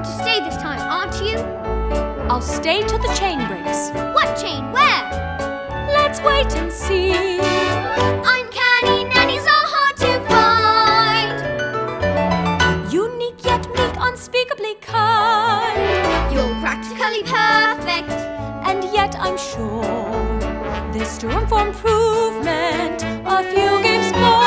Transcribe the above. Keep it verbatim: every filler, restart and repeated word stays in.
to stay this time, aren't you? I'll stay till the chain breaks. What chain? Where? Let's wait and see. Uncanny nannies are hard to find. Unique yet meek, unspeakably kind. You're practically perfect. And yet I'm sure there's still room for improvement. A few games more.